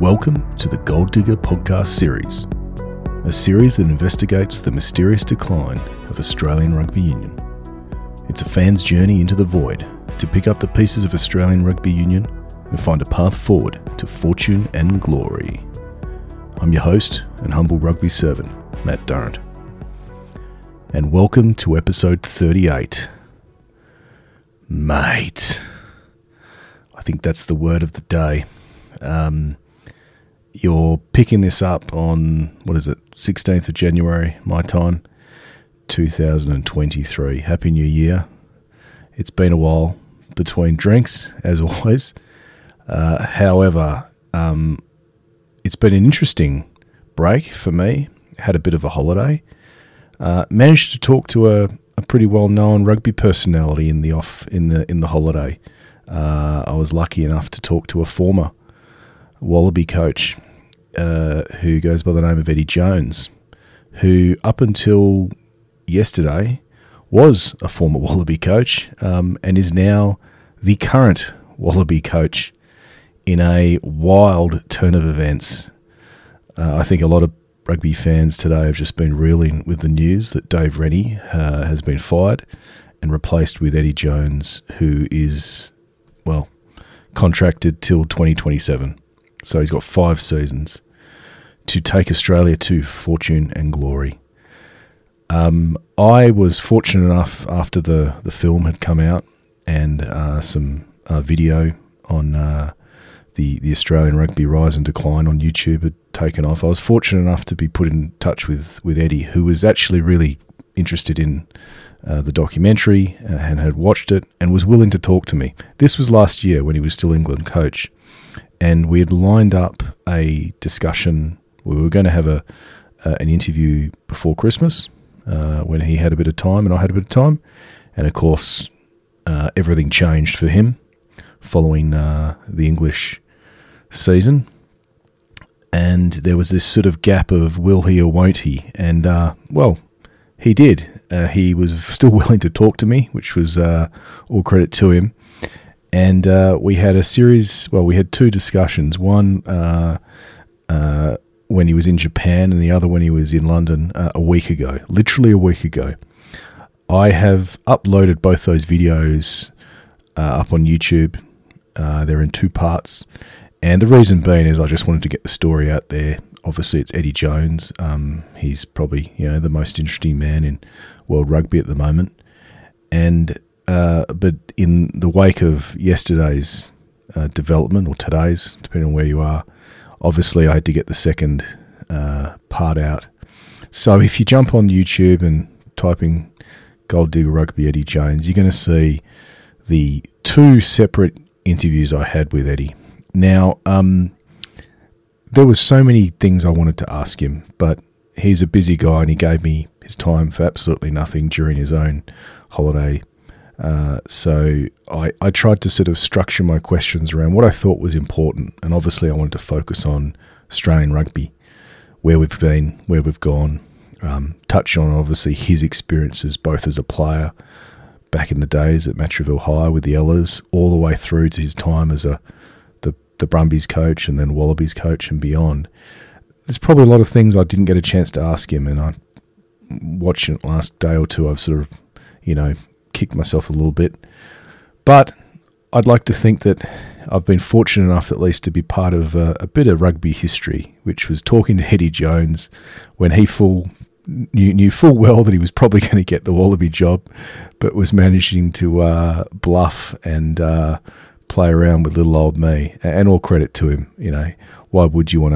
Welcome to the Gold Digger podcast series, a series that investigates the mysterious decline of Australian rugby union. It's a fan's journey into the void to pick up the pieces of Australian rugby union and find a path forward to fortune and glory. I'm your host and humble rugby servant, Matt Durrant. And welcome to episode 38. Mate. I think that's the word of the day. You're picking this up on, 16th of January, my time, 2023. Happy New Year. It's been a while between drinks, as always. However, it's been an interesting break for me. Had a bit of a holiday. Managed to talk to a pretty well-known rugby personality in the holiday. I was lucky enough to talk to a former Wallaby coach who goes by the name of Eddie Jones, who up until yesterday was a former Wallaby coach and is now the current Wallaby coach in a wild turn of events. I think a lot of rugby fans today have just been reeling with the news that Dave Rennie has been fired and replaced with Eddie Jones, who is, contracted till 2027. So he's got 5 seasons to take Australia to fortune and glory. I was fortunate enough, after the film had come out and some video on the Australian rugby rise and decline on YouTube had taken off, I was fortunate enough to be put in touch with Eddie, who was actually really interested in the documentary and had watched it and was willing to talk to me. This was last year when he was still England coach, and we had lined up a discussion. We were going to have an interview before Christmas when he had a bit of time and I had a bit of time, and of course everything changed for him following the English season, and there was this sort of gap of will he or won't he, and he did. He was still willing to talk to me, which was all credit to him. And we had we had 2 discussions. One when he was in Japan and the other when he was in London literally a week ago. I have uploaded both those videos up on YouTube. They're in 2 parts. And the reason being is I just wanted to get the story out there. Obviously, it's Eddie Jones. He's probably the most interesting man in world rugby at the moment. And but in the wake of yesterday's development, or today's, depending on where you are, obviously I had to get the second part out. So if you jump on YouTube and type in Gold Digger Rugby Eddie Jones, you're going to see the 2 separate interviews I had with Eddie. Now, there was so many things I wanted to ask him, but he's a busy guy and he gave me his time for absolutely nothing during his own holiday. So I tried to sort of structure my questions around what I thought was important, and obviously I wanted to focus on Australian rugby, where we've been, where we've gone, touch on obviously his experiences both as a player back in the days at Matraville High with the Ellers, all the way through to his time as the Brumbies coach and then Wallabies coach and beyond. There's probably a lot of things I didn't get a chance to ask him, and I, watching it last day or 2, I've sort of, kicked myself a little bit. But I'd like to think that I've been fortunate enough at least to be part of a bit of rugby history, which was talking to Eddie Jones when he knew full well that he was probably going to get the Wallaby job, but was managing to bluff and play around with little old me, and all credit to him. Why would you want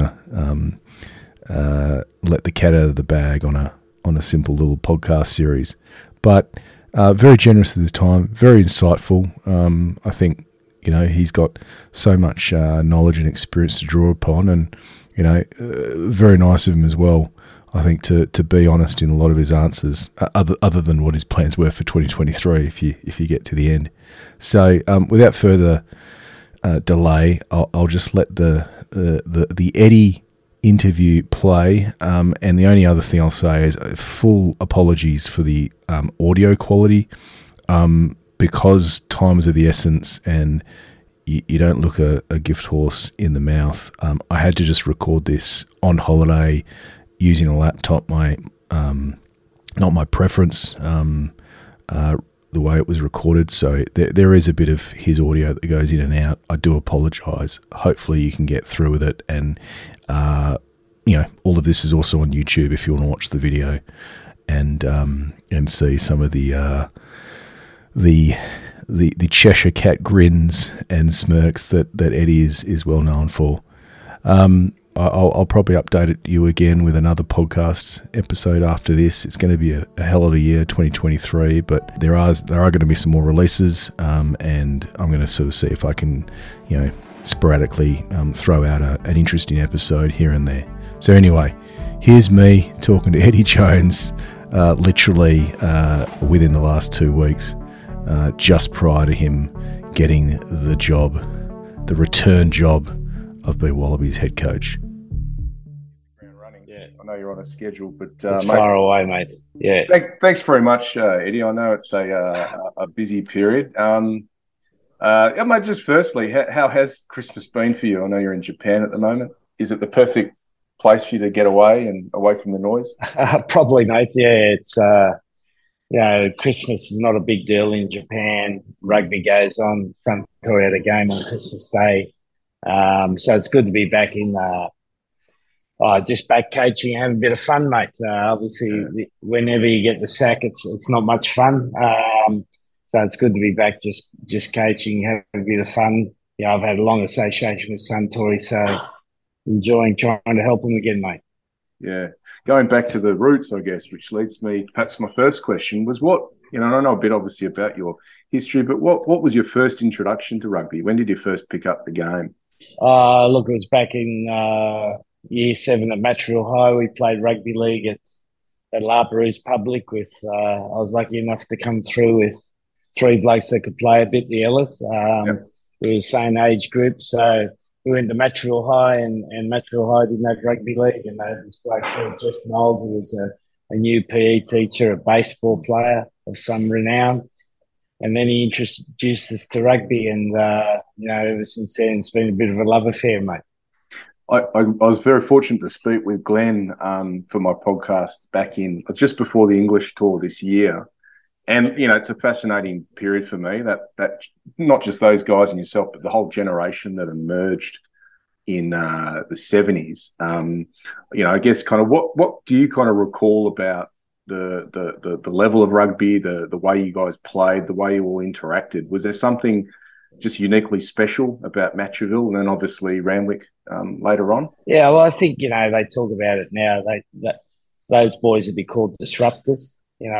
to let the cat out of the bag on a simple little podcast series? But very generous with his time, very insightful. I think he's got so much knowledge and experience to draw upon, and very nice of him as well, I think, to be honest in a lot of his answers, other than what his plans were for 2023 if you get to the end. So without further delay, I'll just let the Eddie interview play, and the only other thing I'll say is full apologies for the audio quality, because time is of the essence, and you don't look a gift horse in the mouth. I had to just record this on holiday using a laptop. Not my preference, the way it was recorded. So there is a bit of his audio that goes in and out. I do apologise. Hopefully you can get through with it. And, all of this is also on YouTube if you want to watch the video and see some of the Cheshire Cat grins and smirks that Eddie is well known for. I'll probably update you again with another podcast episode after this. It's going to be a hell of a year, 2023, but there are going to be some more releases, and I'm going to sort of see if I can, sporadically throw out an interesting episode here and there. So anyway, here's me talking to Eddie Jones, literally within the last 2 weeks, just prior to him getting the job, the return job of being Wallabies head coach. Yeah, I know you're on a schedule, but it's far away, mate. Yeah. Thanks very much, Eddie. I know it's a busy period. Mate, just firstly, how has Christmas been for you? I know you're in Japan at the moment. Is it the perfect place for you to get away and away from the noise? Probably, mate. Yeah, it's Christmas is not a big deal in Japan. Rugby goes on. Suntory had a game on Christmas Day. So it's good to be back in, just back coaching, having a bit of fun, mate. Obviously, whenever you get the sack, it's not much fun. So it's good to be back, just coaching, having a bit of fun. I've had a long association with Suntory, so enjoying trying to help them again, mate. Yeah, going back to the roots, I guess, which leads me, perhaps my first question was what. I know a bit obviously about your history, but what was your first introduction to rugby? When did you first pick up the game? Look, it was back in year 7 at Matraville High. We played rugby league at La Perouse Public with, I was lucky enough to come through with 3 blokes that could play a bit, the Ellis. We were the same age group. So we went to Matraville High and Matraville High didn't have rugby league. And they had this bloke called Jeff Mould, who was a new PE teacher, a baseball player of some renown. And then he introduced us to rugby, and ever since then, it's been a bit of a love affair, mate. I was very fortunate to speak with Glenn for my podcast back in just before the English tour this year, and it's a fascinating period for me. That not just those guys and yourself, but the whole generation that emerged in the 70s. I guess kind of what do you kind of recall about the level of rugby, the way you guys played, the way you all interacted? Was there something just uniquely special about Matraville and then obviously Randwick later on? Yeah, well, I think, they talk about it now. Those boys would be called disruptors.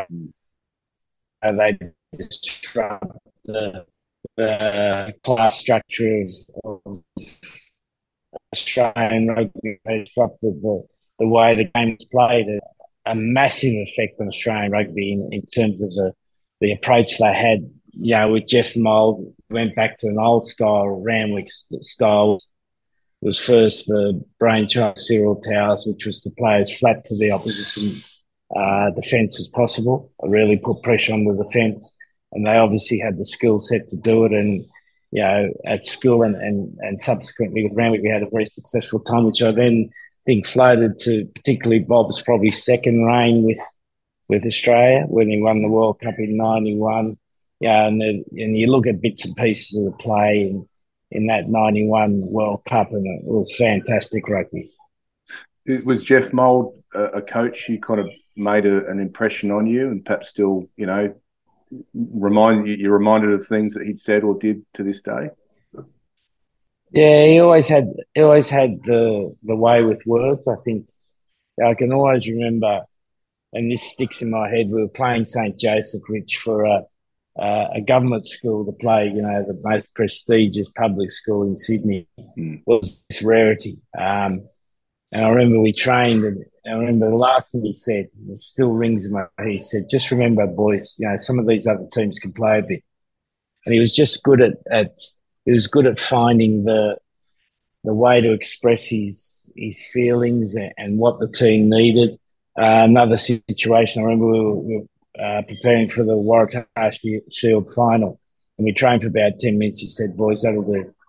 They disrupt the class structure of Australian rugby. They disrupted the way the game was played. A massive effect on Australian rugby in terms of the approach they had. With Jeff Mould, went back to an old style, Randwick style. Was first the brainchild of Cyril Towers, which was to play as flat to the opposition defence as possible. I really put pressure on the defence, and they obviously had the skill set to do it. And at school and subsequently with Randwick, we had a very successful time, which I then think floated to particularly Bob's probably second reign with Australia when he won the World Cup in '91. And you look at bits and pieces of the play in that '91 World Cup, and it was fantastic rugby. Was Jeff Mould a coach who kind of made an impression on you, and perhaps still, you're reminded of things that he'd said or did to this day? Yeah, he always had the way with words. I think I can always remember, and this sticks in my head. We were playing St. Joseph, which for a government school to play, the most prestigious public school in Sydney, was this rarity. And I remember we trained, and I remember the last thing he said, it still rings in my head. He said, "Just remember, boys, some of these other teams can play a bit." And he was just good at finding the way to express his feelings and what the team needed. Another situation, I remember we were preparing for the Waratah Shield final, and we trained for about 10 minutes. He said, "Boys, that'll do.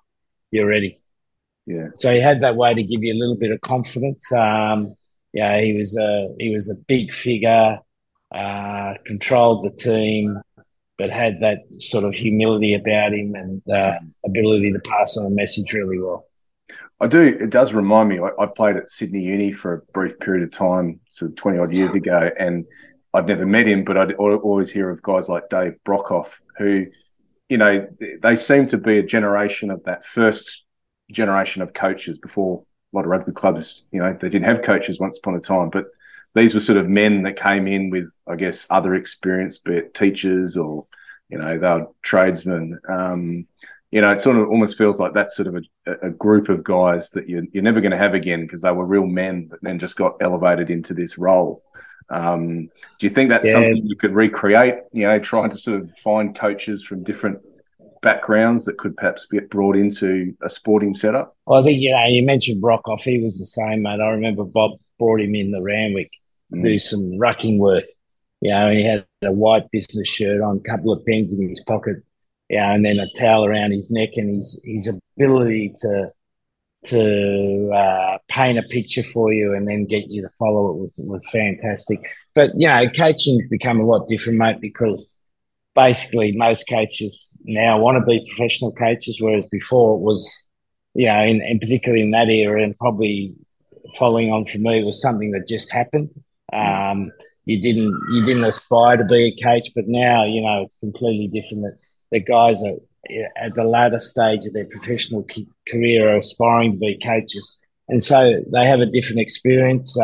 you're ready. Yeah. So he had that way to give you a little bit of confidence. He was a big figure, controlled the team, but had that sort of humility about him and ability to pass on a message really well. I do. It does remind me. I played at Sydney Uni for a brief period of time, so 20 odd years ago, and I'd never met him, but I'd always hear of guys like Dave Brockhoff, who, you know, they seem to be a generation of that first generation of coaches before a lot of rugby clubs, you know, they didn't have coaches once upon a time, but these were sort of men that came in with, I guess, other experience, be it teachers or, you know, they were tradesmen. You know, it sort of almost feels like that's sort of a group of guys that you're never going to have again because they were real men that then just got elevated into this role. Do you think that's something you could recreate, you know, trying to sort of find coaches from different backgrounds that could perhaps get brought into a sporting setup? Well, I think, you know, you mentioned Brockhoff. He was the same, mate. I remember Bob brought him in the Randwick to do some rucking work. You know, and he had a white business shirt on, a couple of pens in his pocket, yeah, and then a towel around his neck, and his ability to paint a picture for you and then get you to follow it was fantastic. But, you know, coaching's become a lot different, mate, because basically most coaches now want to be professional coaches, whereas before it was, you know, and particularly in that era and probably following on from me, it was something that just happened. You didn't aspire to be a coach, but now, you know, it's completely different. That the guys are at the latter stage of their professional career are aspiring to be coaches, and so they have a different experience.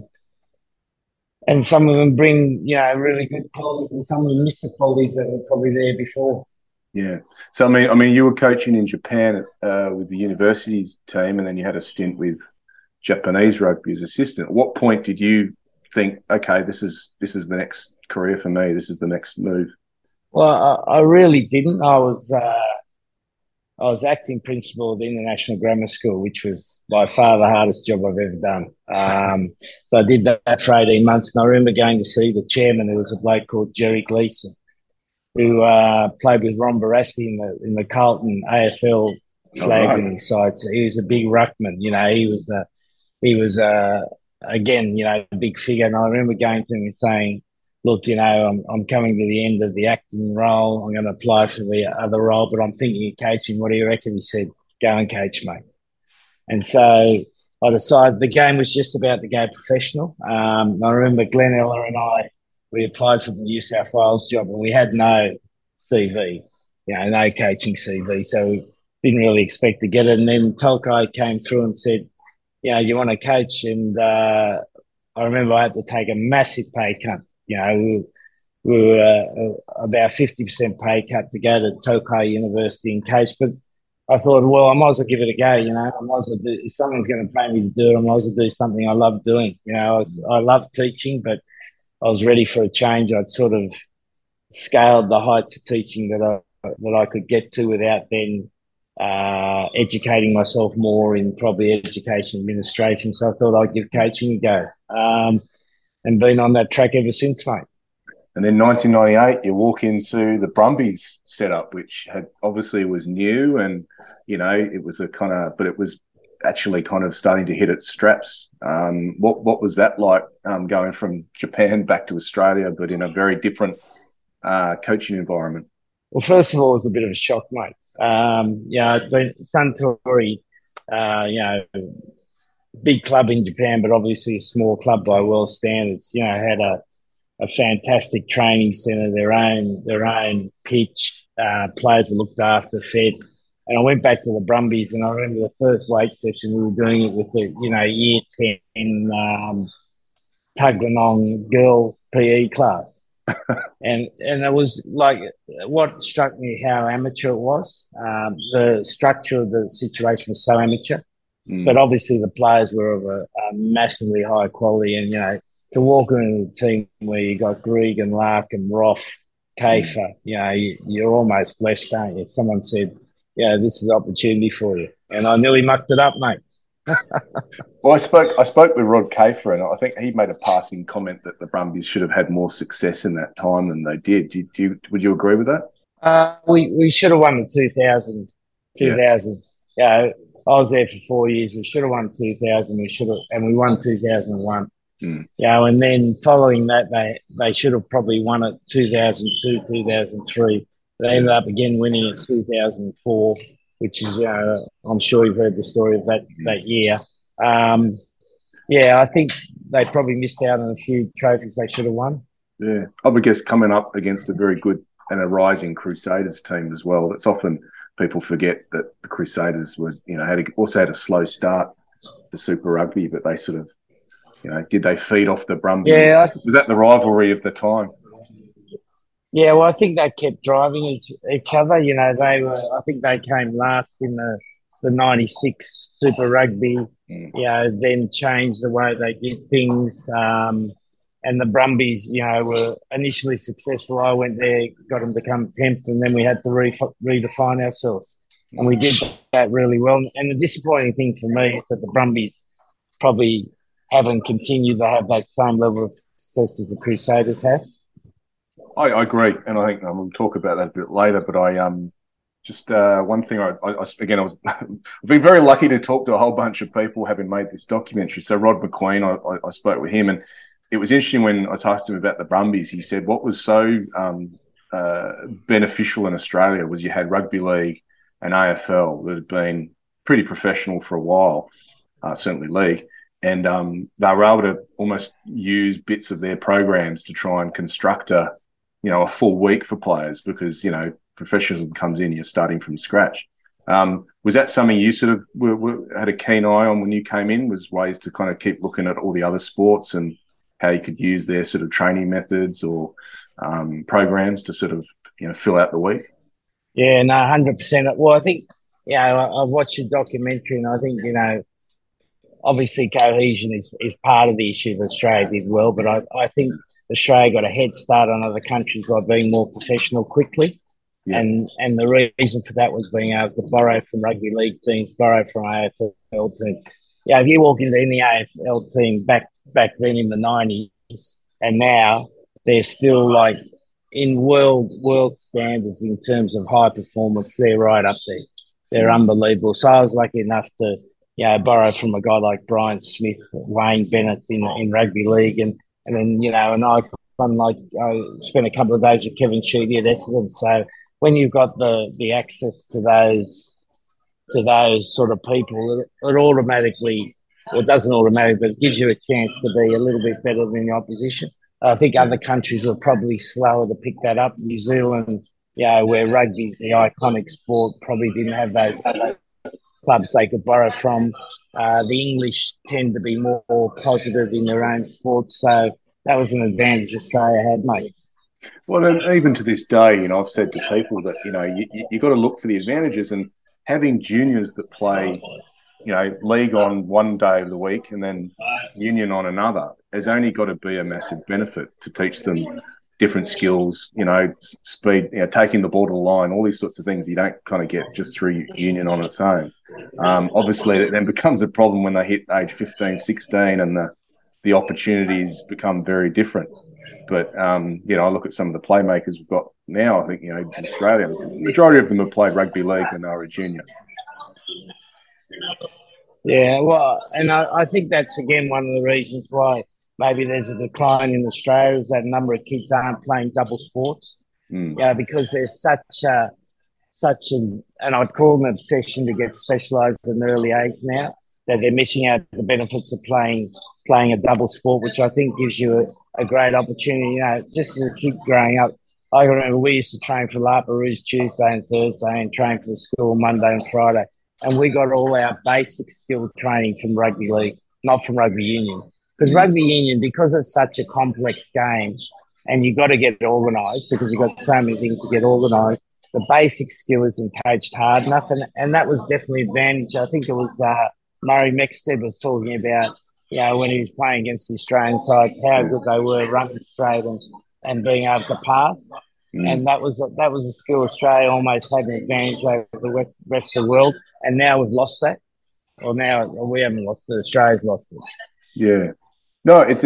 And some of them bring, you know, really good qualities, and some of them miss the qualities that were probably there before. Yeah. So I mean, you were coaching in Japan with the university's team, and then you had a stint with Japanese rugby as assistant. At what point did you think, okay, this is the next career for me, this is the next move? Well, I really didn't. I was acting principal of the International Grammar School, which was by far the hardest job I've ever done. So I did that for 18 months, and I remember going to see the chairman, who was a bloke called Jerry Gleeson, who played with Ron Barassi in the Carlton AFL flag winning side. So he was a big ruckman. You know, he was again, you know, a big figure. And I remember going to him and saying, look, you know, I'm coming to the end of the acting role. I'm going to apply for the other role, but I'm thinking of coaching. What do you reckon? He said, go and coach, mate. And so I decided the game was just about to go professional. I remember Glenn Eller and we applied for the New South Wales job, and we had no CV, you know, no coaching CV. So we didn't really expect to get it. And then Tolkai came through and said, you know, you want to coach? And I remember I had to take a massive pay cut. You know, we were about 50% pay cut to go to Tokai University and coach. But I thought, well, I might as well give it a go. You know, I might as well if someone's going to pay me to do it, I might as well do something I love doing. You know, I love teaching, but I was ready for a change. I'd sort of scaled the heights of teaching that I could get to without then educating myself more in probably education administration. So I thought I'd give coaching a go. And been on that track ever since, mate. And then 1998, you walk into the Brumbies setup, which obviously was new, and you know it was but it was actually kind of starting to hit its straps. What was that like, going from Japan back to Australia, but in a very different coaching environment? Well, first of all, it was a bit of a shock, mate. Suntory, you know, big club in Japan, but obviously a small club by world standards. You know, had a fantastic training centre, their own pitch. Players were looked after, fed. And I went back to the Brumbies, and I remember the first weight session we were doing it with the, you know, year 10 Tuggeranong girl PE class. and it was like, what struck me how amateur it was. The structure of the situation was so amateur. But obviously the players were of a massively high quality, and, you know, to walk into a team where you got Greig and Lark and Roth, Kafer, you know, you're almost blessed, aren't you? Someone said, yeah, this is an opportunity for you. And I nearly mucked it up, mate. Well, I spoke with Rod Kafer, and I think he made a passing comment that the Brumbies should have had more success in that time than they did. Would you agree with that? We should have won the 2000 I was there for 4 years. We should have won 2000. We won 2001. And then following that, they should have probably won it 2002, 2003. They ended up again winning it 2004, which is, I'm sure you've heard the story of that year. I think they probably missed out on a few trophies they should have won. Yeah, I would guess coming up against a very good and a rising Crusaders team as well. That's often people forget that the Crusaders were, also had a slow start to Super Rugby, but they sort of, did they feed off the Brumbies? Yeah, was that the rivalry of the time? Yeah, well, I think they kept driving each other. I think they came last in the 96 Super Rugby. Then changed the way they did things. And the Brumbies, were initially successful. I went there, got them to come 10th, and then we had to redefine ourselves. And we did that really well. And the disappointing thing for me is that the Brumbies probably haven't continued to have that same level of success as the Crusaders have. I agree, and I think we'll talk about that a bit later. But one thing I've been very lucky to talk to a whole bunch of people having made this documentary. So Rod McQueen, I spoke with him, and it was interesting when I asked him about the Brumbies. He said what was so beneficial in Australia was you had rugby league and AFL that had been pretty professional for a while, certainly league. And they were able to almost use bits of their programs to try and construct a full week for players because, professionalism comes in, you're starting from scratch. Was that something you sort of had a keen eye on when you came in, was ways to kind of keep looking at all the other sports and how you could use their sort of training methods or programs to sort of, fill out the week? Yeah, no, 100%. Well, I think, I've watched your documentary and I think, obviously cohesion is part of the issue that Australia did well, but I think Australia got a head start on other countries by being more professional quickly. Yeah. And the reason for that was being able to borrow from rugby league teams, borrow from AFL teams. If you walk into any AFL team back then in the 90s and now, they're still like in world standards in terms of high performance. They're right up there. They're unbelievable. So I was lucky enough to borrow from a guy like Brian Smith, Wayne Bennett in rugby league, and then an icon like I spent a couple of days with Kevin Sheedy at Essendon. So when you've got the access to those sort of people, it automatically, well, it doesn't automatically, but it gives you a chance to be a little bit better than the opposition. I think other countries were probably slower to pick that up. New Zealand, where rugby's the iconic sport, probably didn't have those clubs they could borrow from. The English tend to be more positive in their own sports, so that was an advantage Australia had, mate. Well, and even to this day, I've said to people that you got to look for the advantages, and having juniors that play, league on one day of the week and then union on another has only got to be a massive benefit to teach them different skills, speed, taking the ball to the line, all these sorts of things you don't kind of get just through union on its own. Obviously, it then becomes a problem when they hit age 15, 16 and the opportunities become very different. But, I look at some of the playmakers we've got now, I think, in Australia, the majority of them have played rugby league when they were a junior. Yeah, well, and I think that's, again, one of the reasons why maybe there's a decline in Australia is that a number of kids aren't playing double sports. Because there's such an, and I'd call an obsession to get specialised at an early age now, that they're missing out the benefits of playing a double sport, which I think gives you a great opportunity. Just as a kid growing up, I remember we used to train for La Perouse Tuesday and Thursday and train for the school Monday and Friday. And we got all our basic skill training from rugby league, not from rugby union. Because rugby union, because it's such a complex game, and you've got to get organised because you've got so many things to get organised, the basic skill isn't coached hard enough. And that was definitely an advantage. I think it was Murray Mexted was talking about, when he was playing against the Australian side, how good they were running straight and being able to pass. And that was a skill Australia almost had an advantage over the rest of the world. And now we've lost that. Well, now we haven't lost it. Australia's lost it. Yeah. No, he's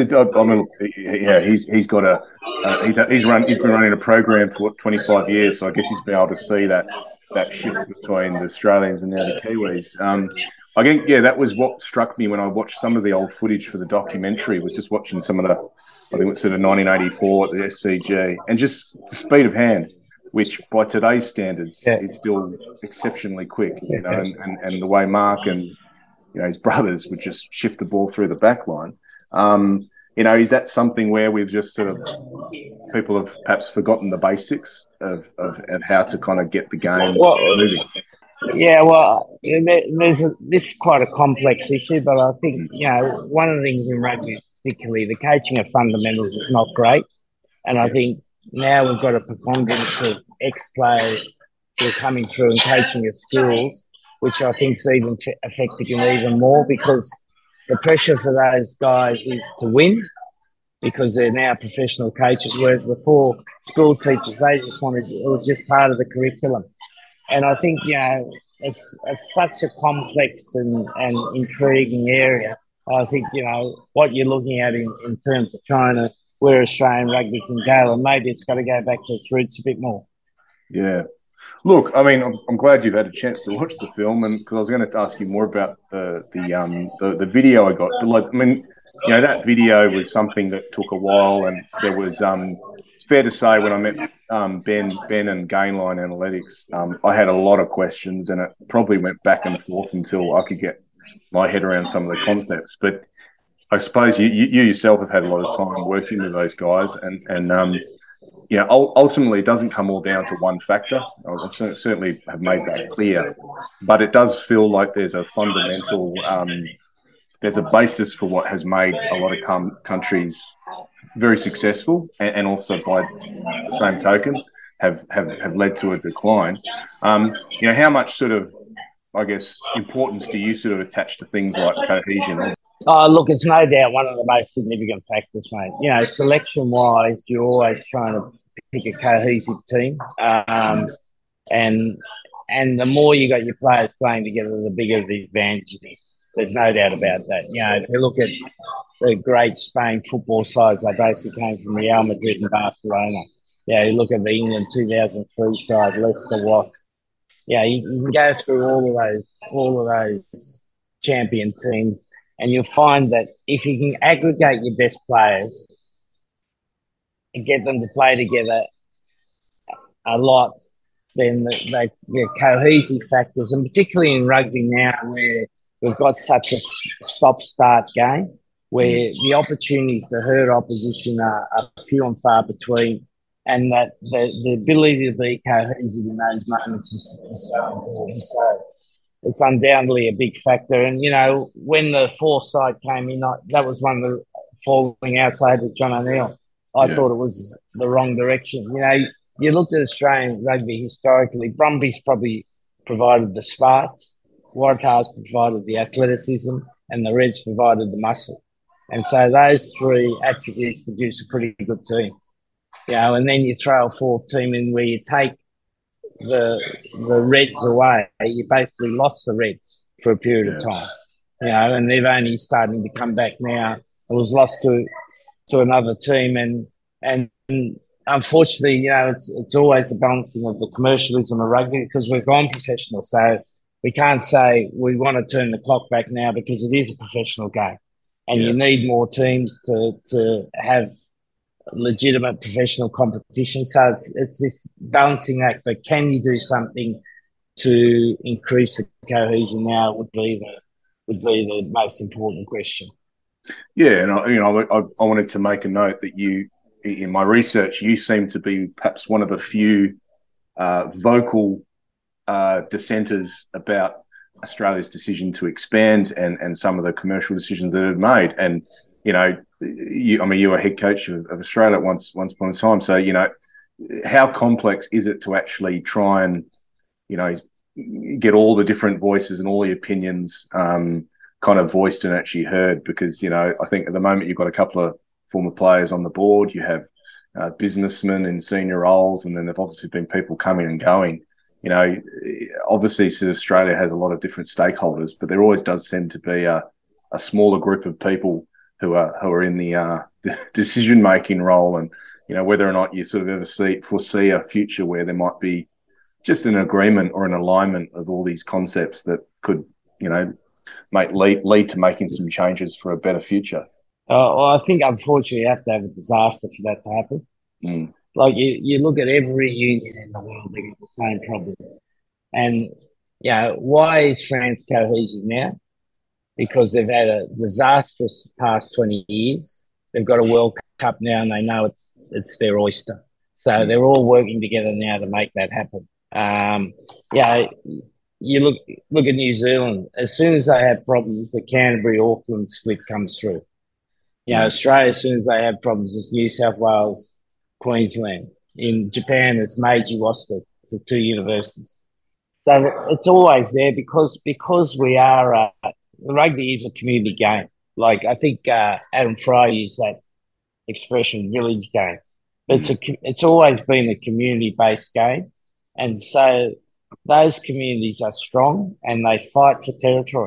got he's been running a program for 25 years, so I guess he's been able to see that that shift between the Australians and now the Kiwis. I think, yeah, that was what struck me when I watched some of the old footage for the documentary, was just watching some of the, I think it was sort of 1984 at the SCG, and just the speed of hand, which by today's standards is still exceptionally quick, and the way Mark and, his brothers would just shift the ball through the back line. Is that something where we've just sort of, people have perhaps forgotten the basics of how to kind of get the game moving? Yeah, well, this is quite a complex issue, but I think, one of the things in rugby, particularly the coaching of fundamentals, is not great. And I think now we've got a preponderance of ex-players who are coming through and coaching at schools, which I think is even affecting them even more, because the pressure for those guys is to win, because they're now professional coaches, whereas before, school teachers, they just wanted, it was just part of the curriculum. And I think, it's such a complex and intriguing area. I think, what you're looking at in terms of trying to, where Australian rugby can go, and maybe it's got to go back to its roots a bit more. Yeah. Look, I mean, I'm glad you've had a chance to watch the film, and because I was going to ask you more about the video I got. That video was something that took a while, and there was it's fair to say when I met Ben and Gainline Analytics, I had a lot of questions, and it probably went back and forth until I could get my head around some of the concepts. But I suppose you yourself have had a lot of time working with those guys, and ultimately it doesn't come all down to one factor. I certainly have made that clear, but it does feel like there's a fundamental, there's a basis for what has made a lot of countries very successful, and also by the same token have led to a decline. How much sort of, I guess, importance do you sort of attach to things like cohesion? Oh, look, it's no doubt one of the most significant factors, mate. Selection-wise, you're always trying to pick a cohesive team. And the more you got your players playing together, the bigger the advantage is. There's no doubt about that. If you look at the great Spain football sides, they basically came from Real Madrid and Barcelona. You look at the England 2003 side, Leicester, Wasps. You can go through all of those champion teams, and you'll find that if you can aggregate your best players and get them to play together a lot, then the cohesive factors, and particularly in rugby now where we've got such a stop-start game, where the opportunities to hurt opposition are few and far between, and that the ability to be cohesive in those moments is so important. So it's undoubtedly a big factor. And, when the fourth side came in, that was one of the falling outside with John O'Neill. I thought it was the wrong direction. You looked at Australian rugby historically, Brumbies probably provided the sparks, Waratahs provided the athleticism, and the Reds provided the muscle. And so those three attributes produce a pretty good team. And then you throw a fourth team in where you take the Reds away, you basically lost the Reds for a period of time. And they've only starting to come back now. It was lost to another team, and unfortunately, it's always the balancing of the commercialism of rugby, because we've gone professional. So we can't say we want to turn the clock back now, because it is a professional game, and you need more teams to have legitimate professional competition. So it's this balancing act. But can you do something to increase the cohesion now would be the most important question. Yeah, and I wanted to make a note that you, in my research, you seem to be perhaps one of the few vocal dissenters about Australia's decision to expand and some of the commercial decisions that it made. And you were head coach of Australia at once upon a time. So how complex is it to actually try and get all the different voices and all the opinions kind of voiced and actually heard? Because I think at the moment you've got a couple of former players on the board. You have businessmen in senior roles, and then there've obviously been people coming and going. Obviously, Australia has a lot of different stakeholders, but there always does seem to be a smaller group of people who are in the decision making role. And whether or not you sort of ever foresee a future where there might be just an agreement or an alignment of all these concepts that could, lead to making some changes for a better future. Well, I think unfortunately you have to have a disaster for that to happen. Mm. Like you look at every union in the world, they got the same problem. And why is France cohesive now? Because they've had a disastrous past 20 years. They've got a World Cup now, and they know it's their oyster. So they're all working together now to make that happen. You look at New Zealand. As soon as they have problems, the Canterbury-Auckland split comes through. Australia, as soon as they have problems, it's New South Wales, Queensland. In Japan, it's Meiji Washita. It's the two universities. So it's always there because we are rugby is a community game. Like I think Adam Fry used that expression, village game. It's always been a community-based game, and so those communities are strong and they fight for territory.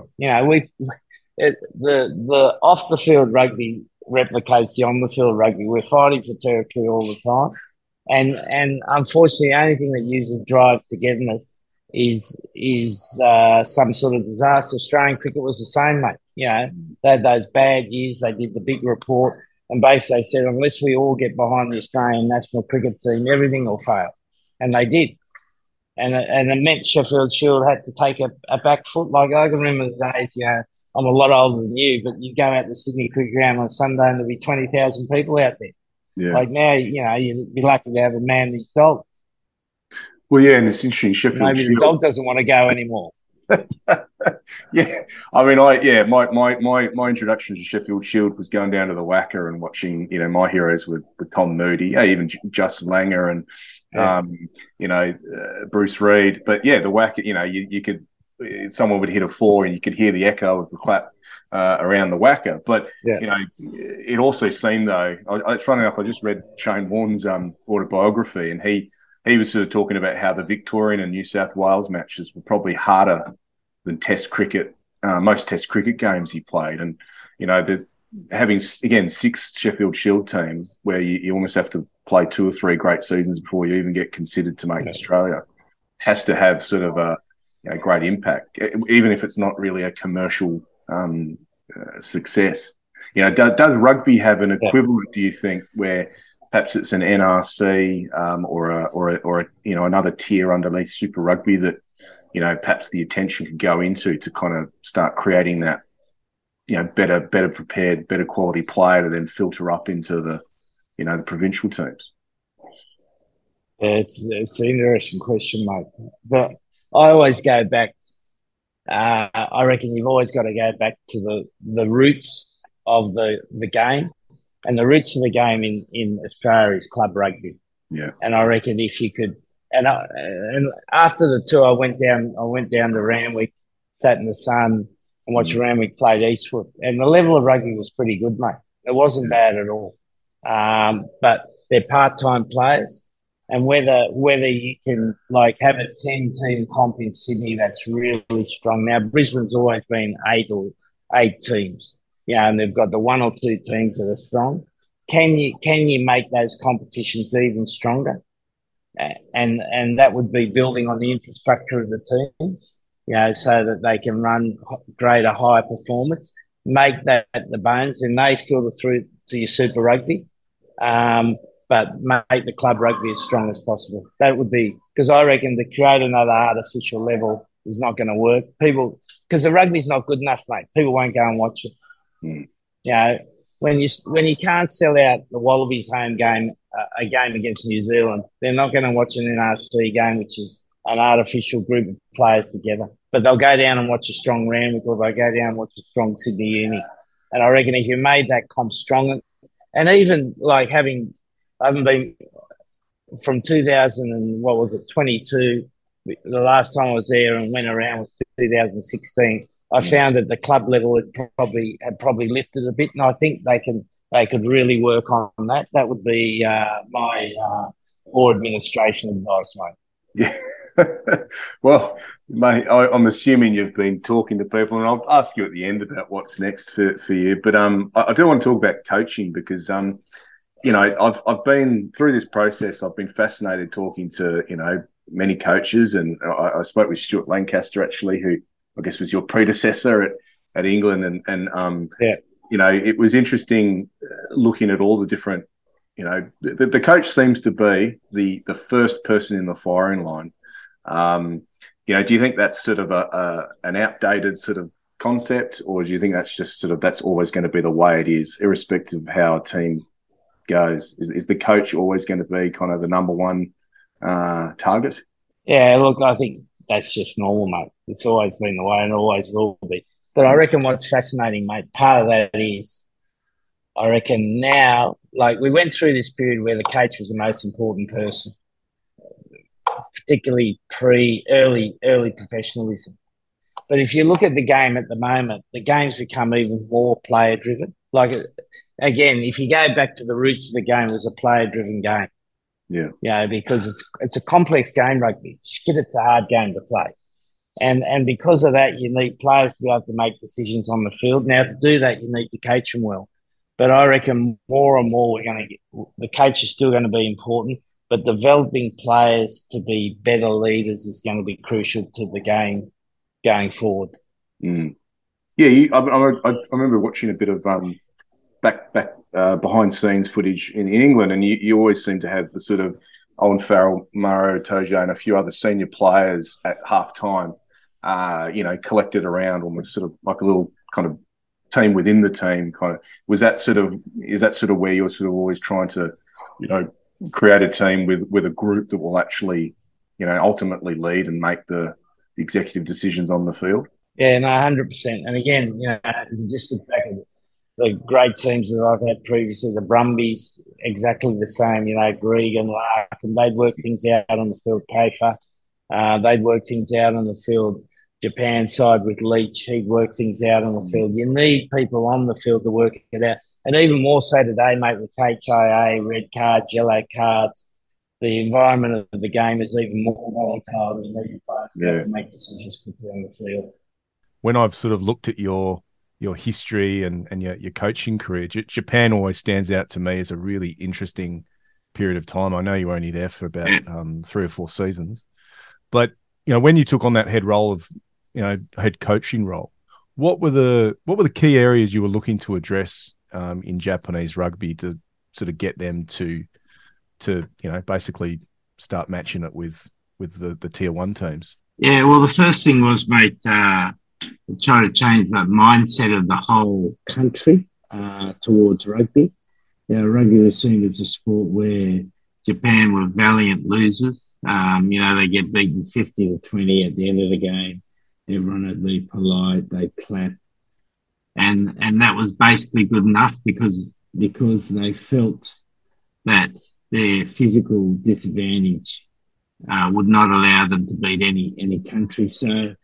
The off the field rugby replicates the on the field rugby. We're fighting for territory all the time, and unfortunately, the only thing that usually drives togetherness is some sort of disaster. Australian cricket was the same, mate. They had those bad years. They did the big report, and basically they said unless we all get behind the Australian national cricket team, everything will fail, and they did. And it meant Sheffield Shield had to take a back foot. Like I can remember the days, I'm a lot older than you, but you go out to the Sydney Cricket Ground on Sunday and there'll be 20,000 people out there. Yeah. Like now, you'd be lucky to have a man whose dog. Well, yeah, and it's interesting. Sheffield Maybe Shield. The dog doesn't want to go anymore. Yeah, I mean, my introduction to Sheffield Shield was going down to the WACA and watching, my heroes with Tom Moody, even Justin Langer and Bruce Reid. But yeah, the WACA, you could, someone would hit a four and you could hear the echo of the clap around the WACA. But it also seemed though, it's funny enough, I just read Shane Warne's autobiography, and he was sort of talking about how the Victorian and New South Wales matches were probably harder than Test cricket, most Test cricket games he played. And, having, again, 6 Sheffield Shield teams where you almost have to play 2 or 3 great seasons before you even get considered to make Australia has to have sort of a great impact, even if it's not really a commercial success. Does rugby have an equivalent, do you think, where perhaps it's an NRC or another tier underneath Super Rugby that perhaps the attention could go into to kind of start creating that better prepared, better quality player to then filter up into the the provincial teams? It's an interesting question, mate. But I always go back. I reckon you've always got to go back to the roots of the game. And the roots of the game in Australia is club rugby. Yeah. And I reckon if you could, and after the tour, I went down to Randwick, sat in the sun, and watched Randwick play Eastwood. And the level of rugby was pretty good, mate. It wasn't bad at all. But they're part-time players, and whether you can like have a 10-team comp in Sydney that's really strong. Now Brisbane's always been 8 teams. And they've got the 1 or 2 teams that are strong. Can you make those competitions even stronger? And that would be building on the infrastructure of the teams, so that they can run greater, higher performance, make that the bones, and they filter through to your Super Rugby, but make the club rugby as strong as possible. That would be, because I reckon to create another artificial level is not going to work. Because the rugby's not good enough, mate. People won't go and watch it. When you can't sell out the Wallabies home game, a game against New Zealand, they're not going to watch an NRC game, which is an artificial group of players together. But they'll go down and watch a strong Randwick, or they'll go down and watch a strong Sydney Uni. And I reckon if you made that comp strong, and even like I haven't been from 22, the last time I was there and went around was 2016. I found that the club level had probably lifted a bit, and I think they could really work on that. That would be my for administration advice, mate. Yeah. Well, mate, I'm assuming you've been talking to people, and I'll ask you at the end about what's next for you. But I do want to talk about coaching because I've been through this process. I've been fascinated talking to many coaches, and I spoke with Stuart Lancaster actually, who I guess was your predecessor at England, and you know, it was interesting looking at all the different, you know, the coach seems to be the first person in the firing line. You know, do you think that's sort of an outdated sort of concept, or do you think that's just sort of that's always going to be the way it is, irrespective of how a team goes? Is the coach always going to be kind of the number one target? Yeah, look, I think that's just normal, mate. It's always been the way and always will be. But I reckon what's fascinating, mate, part of that is, I reckon now, like we went through this period where the coach was the most important person, particularly early professionalism. But if you look at the game at the moment, the game's become even more player-driven. Like, again, if you go back to the roots of the game, it was a player-driven game. Yeah. You know, because it's a complex game, rugby. Shit, it's a hard game to play. And because of that, you need players to be able to make decisions on the field. Now, to do that, you need to coach them well. But I reckon more and more the coach is still going to be important, but developing players to be better leaders is going to be crucial to the game going forward. Mm. Yeah, I remember watching a bit of back behind scenes footage in England, and you always seem to have the sort of Owen Farrell, Maro Itoje, and a few other senior players at half time, you know, collected around almost sort of like a little kind of team within the team. Kind of is that sort of where you're sort of always trying to, you know, create a team with a group that will actually, you know, ultimately lead and make the executive decisions on the field? Yeah, no, 100%. And again, you know, just look back at the great teams that I've had previously, the Brumbies, exactly the same, you know, Greig and Larkin, they'd work things out on the field. Kafer, they'd work things out on the field. Japan side with Leach, he'd work things out on the field. You need people on the field to work it out. And even more so today, mate, with HIA, red cards, yellow cards, the environment of the game is even more volatile. You need players to make decisions quickly on the field. When I've sort of looked at your history and your coaching career, Japan always stands out to me as a really interesting period of time. I know you were only there for about 3 or 4 seasons, but you know, when you took on that head coaching role, what were the key areas you were looking to address in Japanese rugby to sort of get them to you know, basically start matching it with the tier 1 teams? Yeah, well, the first thing was, mate, try to change that mindset of the whole country towards rugby. You know, rugby was seen as a sport where Japan were valiant losers. You know, they get beaten 50-20 at the end of the game. Everyone would be polite, they'd clap. And that was basically good enough because they felt that their physical disadvantage would not allow them to beat any country. So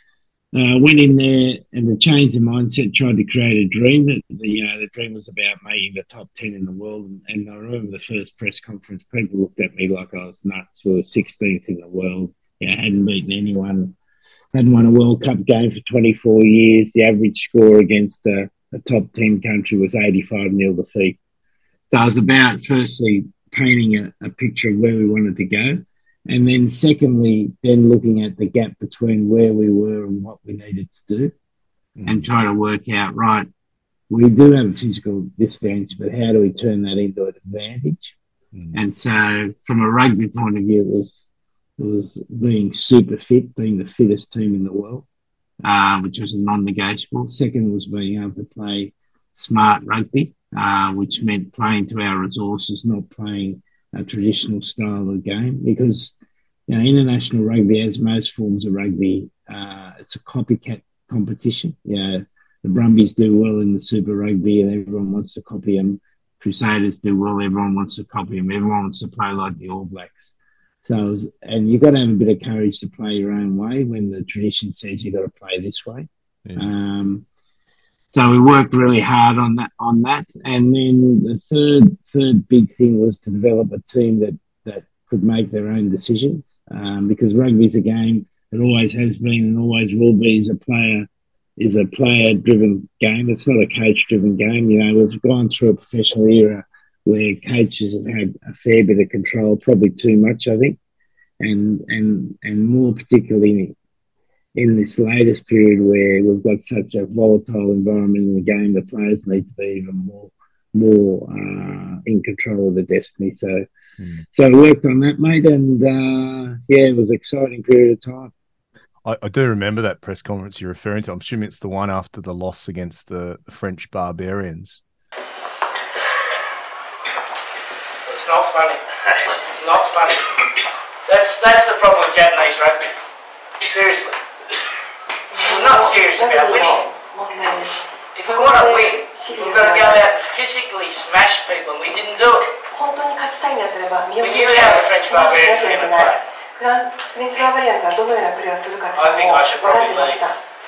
went in there and to change the mindset, tried to create a dream. The dream was about making the top 10 in the world. And I remember the first press conference, people looked at me like I was nuts. We were 16th in the world. You know, hadn't beaten anyone. Hadn't won a World Cup game for 24 years. The average score against a top 10 country was 85-0 defeat. So it was about, firstly, painting a picture of where we wanted to go. And then secondly, then looking at the gap between where we were and what we needed to do and try to work out, right, we do have a physical disadvantage, but how do we turn that into an advantage? And so from a rugby point of view, it was being super fit, being the fittest team in the world, which was a non-negotiable. Second was being able to play smart rugby, which meant playing to our resources, not playing a traditional style of game, because you know, international rugby, as most forms of rugby, it's a copycat competition. You know, the Brumbies do well in the Super Rugby and everyone wants to copy them. Crusaders do well, everyone wants to copy them. Everyone wants to play like the All Blacks. And you've got to have a bit of courage to play your own way when the tradition says you've got to play this way. Yeah. So we worked really hard on that. And then the third big thing was to develop a team that could make their own decisions, because rugby is a game that always has been and always will be is a player-driven game. It's not a coach-driven game. You know, we've gone through a professional era where coaches have had a fair bit of control, probably too much, I think. and more particularly in this latest period where we've got such a volatile environment in the game, the players need to be even more in control of the destiny. So I worked on that, mate, and it was an exciting period of time. I do remember that press conference you're referring to. I'm assuming it's the one after the loss against the French Barbarians. It's not funny. It's not funny. That's the problem with Japanese rugby. Seriously. We're not serious about winning. If we want to win, we've got to go out and physically smash people, and we didn't do it. We knew how the French Barbarians were going to play. I think I should probably leave.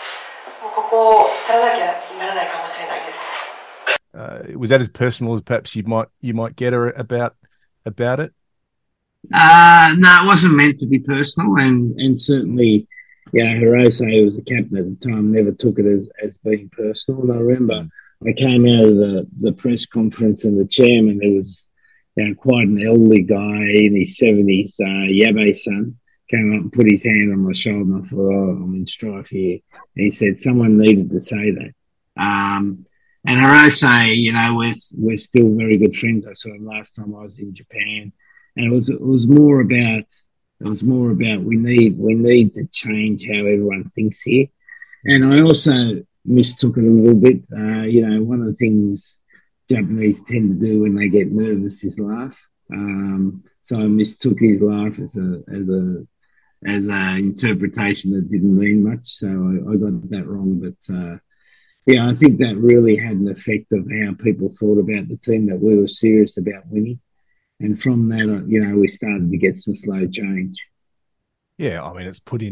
Was that as personal as perhaps you might get her about it? No, it wasn't meant to be personal, and certainly, Hirose, who was the captain at the time, never took it as being personal. And I remember I came out of the press conference, and the chairman, who was quite an elderly guy in his 70s, Yabe-san, came up and put his hand on my shoulder, and I thought, I'm in strife here. And he said, someone needed to say that. And Hirose, we're still very good friends. I saw him last time I was in Japan. And it was more about we need to change how everyone thinks here. And I also mistook it a little bit. One of the things Japanese tend to do when they get nervous is laugh. So I mistook his laugh as a interpretation that didn't mean much. So I got that wrong. But I think that really had an effect of how people thought about the team, that we were serious about winning. And from that, we started to get some slow change. Yeah, I mean, it put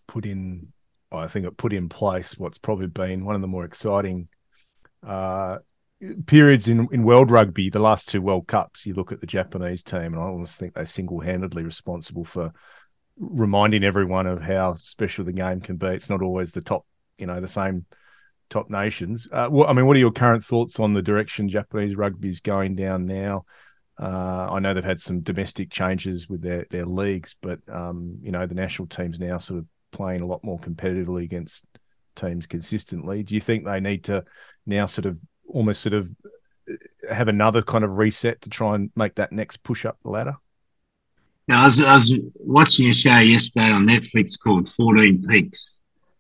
in place what's probably been one of the more exciting periods in world rugby. The last two World Cups, you look at the Japanese team, and I almost think they're single-handedly responsible for reminding everyone of how special the game can be. It's not always the top, the same top nations. What are your current thoughts on the direction Japanese rugby is going down now? I know they've had some domestic changes with their leagues, but the national team's now sort of playing a lot more competitively against teams consistently. Do you think they need to now almost have another kind of reset to try and make that next push up the ladder? I was watching a show yesterday on Netflix called 14 Peaks.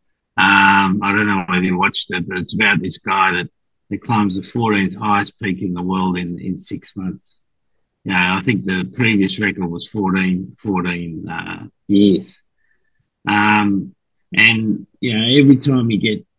I don't know whether you watched it, but it's about this guy that climbs the 14th highest peak in the world in 6 months. I think the previous record was 14 years. And every time you get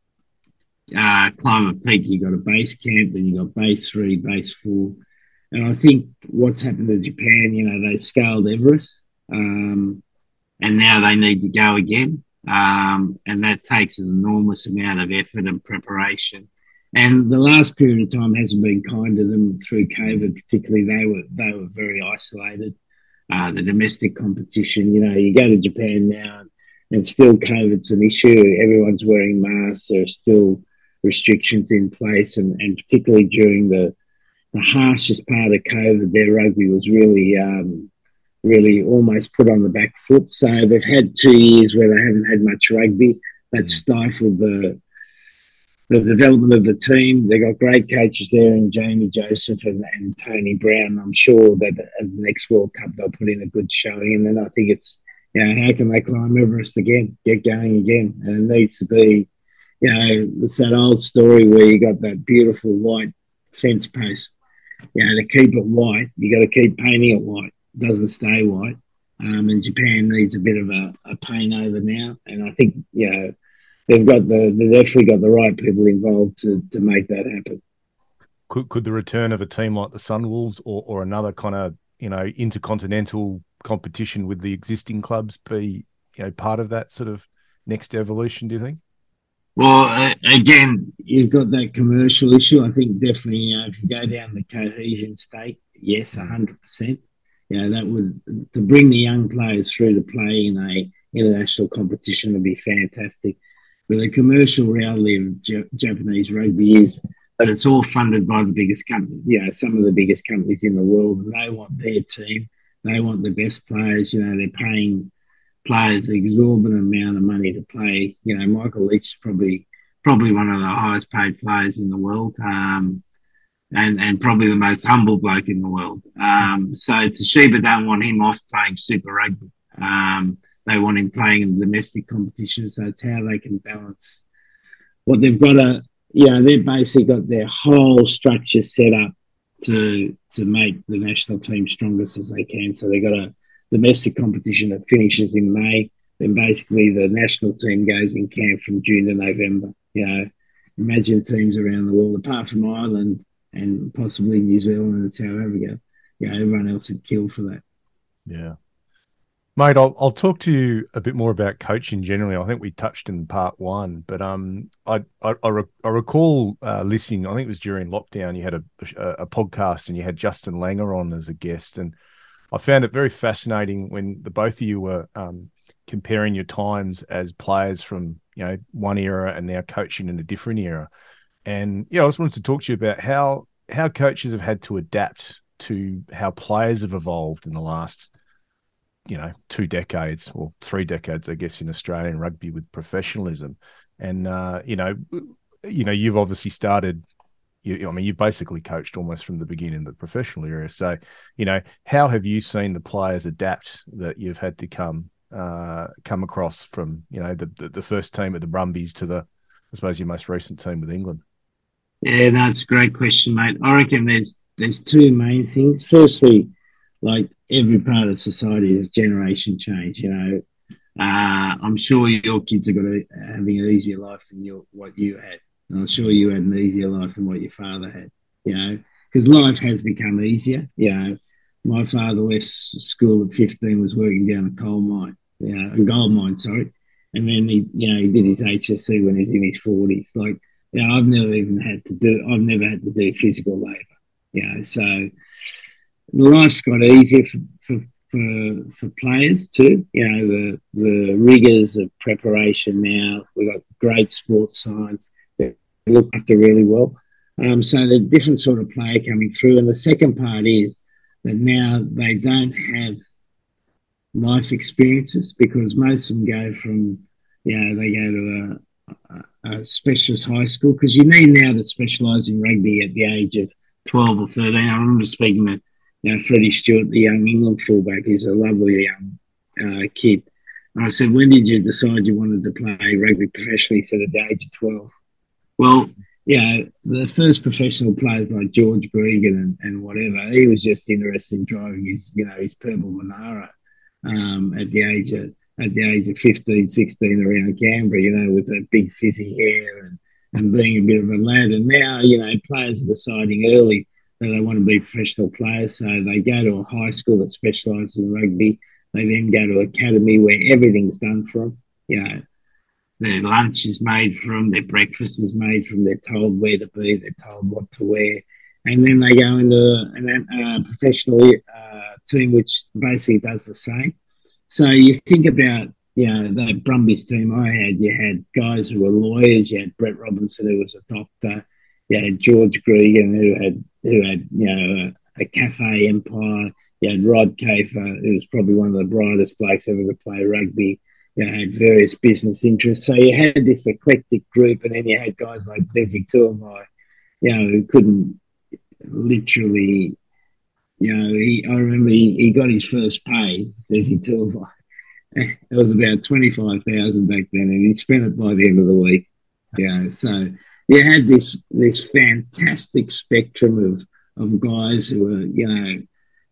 climb a peak, you got a base camp, then you got base 3, base 4. And I think what's happened to Japan, they scaled Everest, and now they need to go again. And that takes an enormous amount of effort and preparation. And the last period of time hasn't been kind to them through COVID, particularly. They were very isolated. The domestic competition, you go to Japan now and still COVID's an issue. Everyone's wearing masks. There are still restrictions in place. And particularly during the harshest part of COVID, their rugby was really almost put on the back foot. So they've had 2 years where they haven't had much rugby. That stifled the development of the team. They got great coaches there in Jamie Joseph and Tony Brown. I'm sure that at the next World Cup they'll put in a good showing. And then I think it's, how can they climb Everest again, get going again? And it needs to be, it's that old story where you got that beautiful white fence post. To keep it white, you got to keep painting it white. It doesn't stay white. And Japan needs a bit of a paint over now. And I think, they've definitely got the right people involved to make that happen. Could the return of a team like the Sunwolves or another kind of intercontinental competition with the existing clubs be part of that sort of next evolution, do you think? Well, again, you've got that commercial issue. I think definitely if you go down the cohesion state, yes, 100%. That would, to bring the young players through to play in a international competition would be fantastic. But the commercial reality of Japanese rugby is that it's all funded by the biggest company, some of the biggest companies in the world, and they want their team They want the best players. You know, they're paying players an exorbitant amount of money to play. You know, Michael Leach is probably one of the highest paid players in the world, and probably the most humble bloke in the world. So Toshiba don't want him off playing Super Rugby. They want him playing in domestic competition. So it's how they can balance what they've got to. You know, they've basically got their whole structure set up to make the national team strongest as they can. So they've got a domestic competition that finishes in May. Then basically the national team goes in camp from June to November. You know, imagine teams around the world, apart from Ireland and possibly New Zealand and South Africa. You know, everyone else would kill for that. Yeah. Mate, I'll talk to you a bit more about coaching generally. I think we touched in part one, but I recall listening. I think it was during lockdown. You had a podcast and you had Justin Langer on as a guest, and I found it very fascinating when the both of you were comparing your times as players from one era and now coaching in a different era. And I just wanted to talk to you about how coaches have had to adapt to how players have evolved in the last 2 decades or 3 decades, I guess, in Australian rugby with professionalism. And, you've obviously started, you've basically coached almost from the beginning of the professional era. So, how have you seen the players adapt that you've had to come across from, the first team at the Brumbies to I suppose, your most recent team with England? Yeah, no, it's a great question, mate. I reckon there's two main things. Firstly, like every part of society is generation change. I'm sure your kids are having an easier life than what you had, and I'm sure you had an easier life than what your father had. Because life has become easier. My father left school at 15, was working down a gold mine, sorry, and then he did his HSC when he was in his 40s. Like, I've never had to do physical labour. So life's got easier for players too. The rigours of preparation now. We've got great sports science that look after really well. So the different sort of player coming through. And the second part is that now they don't have life experiences, because most of them go from, they go to a specialist high school, because you need now to specialise in rugby at the age of 12 or 13. I remember speaking to Freddie Stewart, the young England fullback. He's a lovely young kid. And I said, when did you decide you wanted to play rugby professionally? He said, at the age of 12. Well, the first professional players like George Gregan and whatever, he was just interested in driving his purple Monaro at the age of 15, 16 around Canberra, with that big fizzy hair and being a bit of a lad. And now, players are deciding early that they want to be professional players. So they go to a high school that specialises in rugby. They then go to academy where everything's done for them. Their lunch is made for them, their breakfast is made for them, they're told where to be, they're told what to wear. And then they go into a professional team, which basically does the same. So you think about, that Brumbies team I had, you had guys who were lawyers, you had Brett Robinson, who was a doctor, you had George Gregan, who had a cafe empire, you had Rod Kafer, who was probably one of the brightest blokes ever to play rugby. Had various business interests. So you had this eclectic group, and then you had guys like Desi Tuamai, who couldn't literally, I remember he got his first pay, Desi Tuamai. It was about 25,000 back then, and he spent it by the end of the week. So you had this fantastic spectrum of guys who were,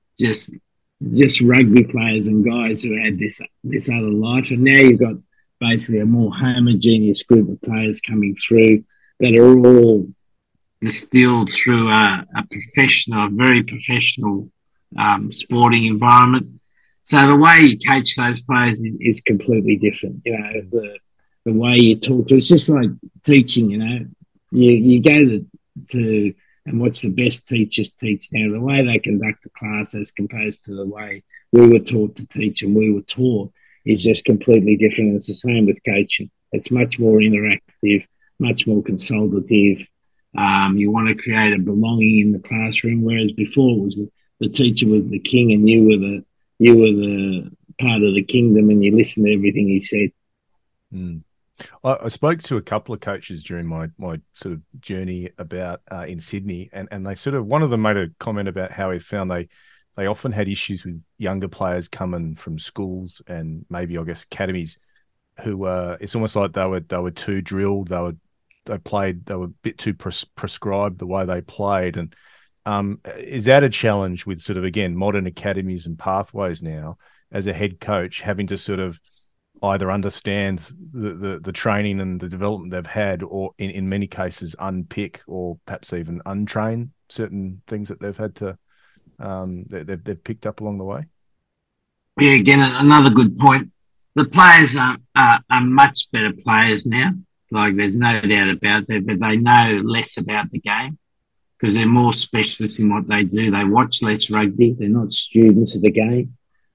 just rugby players and guys who had this other life. And now you've got basically a more homogeneous group of players coming through that are all distilled through a very professional sporting environment. So the way you coach those players is completely different. The way you talk to, it's just like teaching, you go to and watch the best teachers teach now. The way they conduct the class as opposed to the way we were taught to teach and we were taught is just completely different. It's the same with coaching. It's much more interactive, much more consultative. You want to create a belonging in the classroom, whereas before it was the teacher was the king and you were you were the part of the kingdom and you listened to everything he said. Mm. I spoke to a couple of coaches during my sort of journey about in Sydney, and they sort of, one of them made a comment about how he found they often had issues with younger players coming from schools and maybe, I guess, academies who it's almost like they were too drilled, they were a bit too prescribed the way they played. And is that a challenge with sort of, again, modern academies and pathways now as a head coach, having to sort of either understand the training and the development they've had, or in many cases unpick or perhaps even untrain certain things that they've had to they've picked up along the way? Yeah, again, another good point. The players are much better players now. Like, there's no doubt about that, but they know less about the game because they're more specialists in what they do. They watch less rugby. They're not students of the game.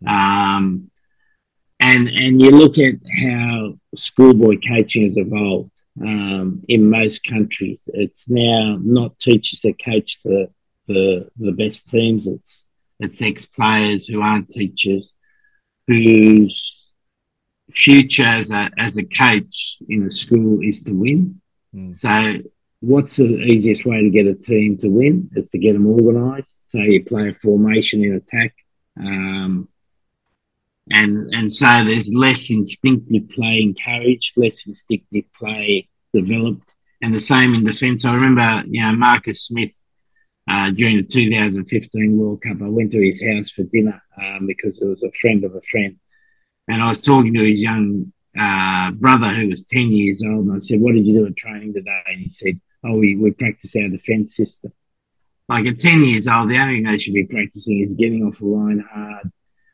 And you look at how schoolboy coaching has evolved in most countries. It's now not teachers that coach the best teams. It's ex-players who aren't teachers, whose future as a coach in a school is to win. So what's the easiest way to get a team to win? It's to get them organised. So you play a formation in attack. And so there's less instinctive play encouraged, less instinctive play developed, and the same in defence. I remember, Marcus Smith during the 2015 World Cup. I went to his house for dinner because it was a friend of a friend, and I was talking to his young brother who was 10 years old, and I said, "What did you do at training today?" And he said, "Oh, we practice our defence system." Like, at 10 years old, the only thing they should be practicing is getting off the line hard,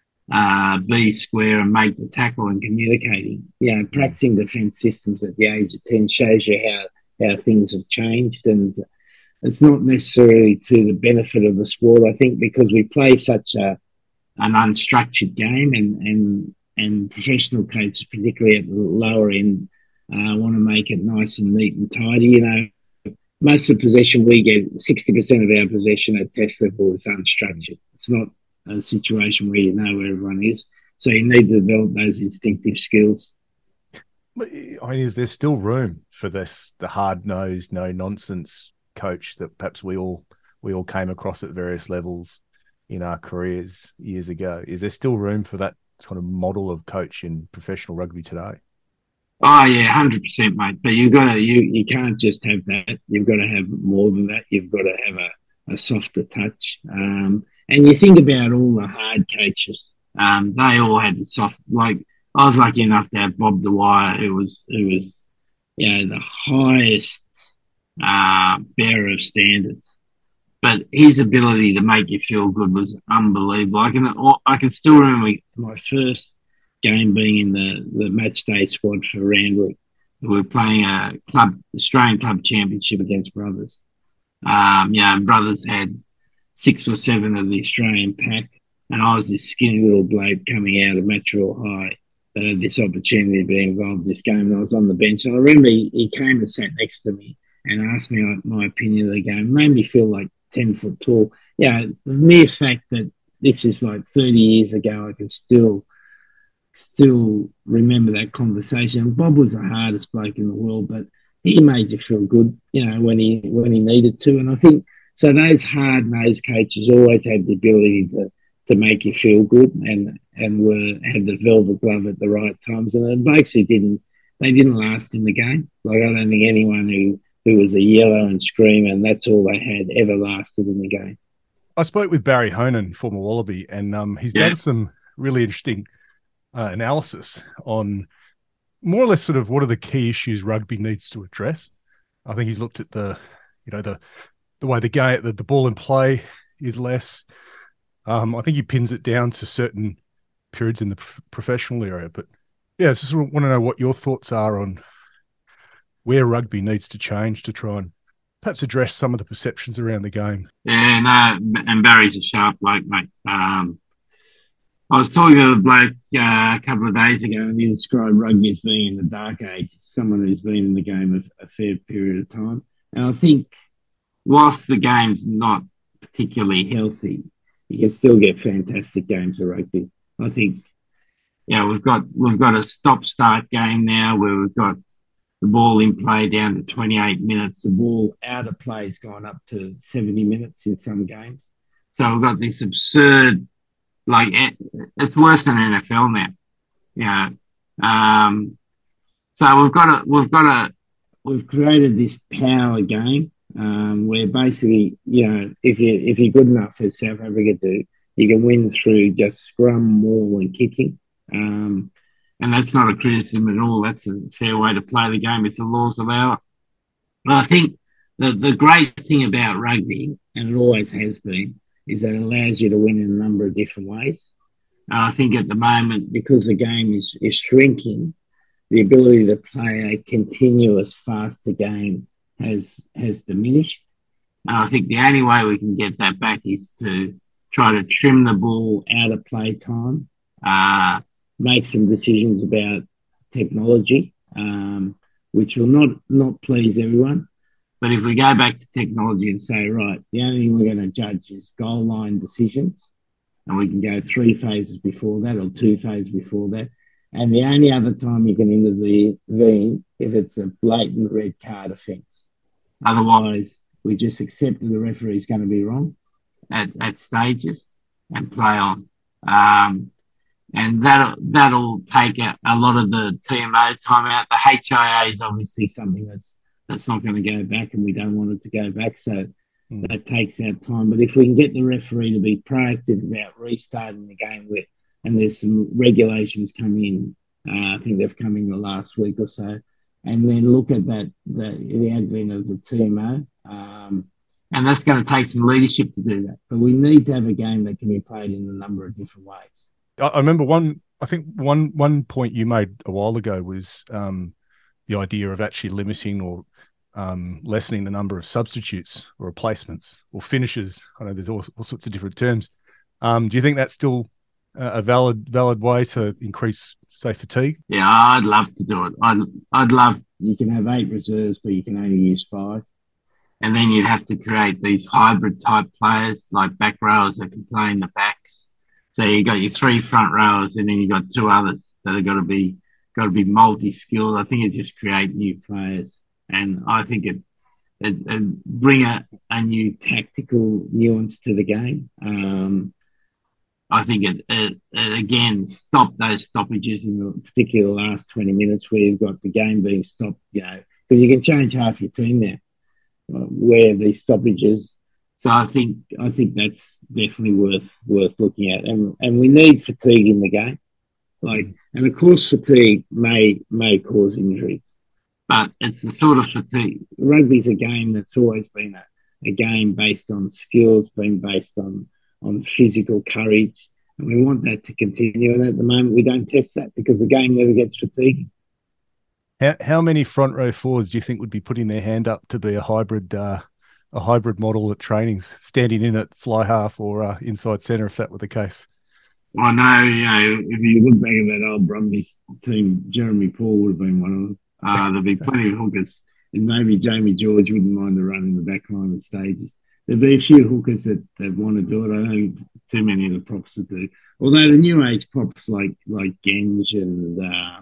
be square and make the tackle and communicating. Practicing defence systems at the age of 10 shows you how things have changed, and it's not necessarily to the benefit of the sport. I think because we play such an unstructured game, and professional coaches, particularly at the lower end, want to make it nice and neat and tidy. Most of the possession we get, 60% of our possession at test level is unstructured. It's not a situation where you know where everyone is. So you need to develop those instinctive skills. I mean, is there still room for this, the hard-nosed, no-nonsense coach that perhaps we all came across at various levels in our careers years ago? Is there still room for that kind of model of coach in professional rugby today? Oh yeah, 100%, mate. But you can't just have that. You've got to have more than that. You've got to have a softer touch. And you think about all the hard coaches. They all had the soft. Like, I was lucky enough to have Bob Dwyer, who was the highest bearer of standards. But his ability to make you feel good was unbelievable. I can still remember my first game being in the match day squad for Randwick. We were playing a Australian club championship against Brothers. Brothers had 6 or 7 of the Australian pack, and I was this skinny little bloke coming out of Matraville High that had this opportunity to be involved in this game, and I was on the bench. And I remember he came and sat next to me and asked me my opinion of the game. It made me feel like 10 foot tall. The mere fact that this is like 30 years ago, I can still remember that conversation. Bob was the hardest bloke in the world, but he made you feel good, when he needed to. And I think so. Those hard-nosed coaches always had the ability to make you feel good, and had the velvet glove at the right times. And the blokes who didn't last in the game. Like, I don't think anyone who was a yellow and scream and that's all they had ever lasted in the game. I spoke with Barry Honan, former Wallaby, and he's done some really interesting analysis on more or less sort of what are the key issues rugby needs to address. I think he's looked at the way the ball in play is less. I think he pins it down to certain periods in the professional area. But yeah, I just want to know what your thoughts are on where rugby needs to change to try and perhaps address some of the perceptions around the game. Yeah, no, and Barry's a sharp bloke, mate. I was talking to a bloke a couple of days ago, and he described rugby as being in the dark age, someone who's been in the game a fair period of time. And I think whilst the game's not particularly healthy, you can still get fantastic games of rugby. I think, we've got a stop-start game now where we've got the ball in play down to 28 minutes. The ball out of play has gone up to 70 minutes in some games. So we've got this absurd, it's worse than NFL now. So we've created this power game where basically, if you're good enough as South Africa do, you can win through just scrum, maul, and kicking. And that's not a criticism at all. That's a fair way to play the game if the laws allow it. But I think the great thing about rugby, and it always has been, is that it allows you to win in a number of different ways. I think at the moment, because the game is shrinking, the ability to play a continuous, faster game has diminished. I think the only way we can get that back is to try to trim the ball out of play time, make some decisions about technology, which will not please everyone. But if we go back to technology and say, right, the only thing we're going to judge is goal line decisions, and we can go 3 phases before that or 2 phases before that. And the only other time you can intervene if it's a blatant red card offence. Otherwise, we just accept that the referee is going to be wrong at stages and play on. And that'll take a lot of the TMO time out. The HIA is obviously something that's not going to go back, and we don't want it to go back. So that takes out time. But if we can get the referee to be proactive about restarting the game and there's some regulations coming in, I think they've come in the last week or so, and then look at the advent of the TMO. And that's going to take some leadership to do that. But we need to have a game that can be played in a number of different ways. I remember one point you made a while ago was the idea of actually limiting or lessening the number of substitutes or replacements or finishes. I know there's all sorts of different terms. Do you think that's still a valid way to increase, say, fatigue? Yeah, I'd love to do it. I'd love, you can have 8 reserves, but you can only use 5. And then you'd have to create these hybrid type players like back rowers that can play in the backs. So you got your 3 front rowers, and then you got 2 others that are got to be multi-skilled. I think it just create new players, and I think it bring a new tactical nuance to the game. I think it again stop those stoppages in the particular last 20 minutes where you've got the game being stopped. Because you can change half your team now where these stoppages. So I think that's definitely worth looking at, and we need fatigue in the game, and of course fatigue may cause injuries, but it's the sort of fatigue. Rugby's a game that's always been a game based on skills, been based on physical courage, and we want that to continue. And at the moment, we don't test that because the game never gets fatiguing. How many front row forwards do you think would be putting their hand up to be a hybrid model at trainings, standing in at fly half or inside centre, if that were the case? I know, if you look back at that old Brumbies team, Jeremy Paul would have been one of them. There'd be plenty of hookers, and maybe Jamie George wouldn't mind the run in the back line of stages. There'd be a few hookers that want to do it. I don't think too many of the props would do. Although the new age props like Genge and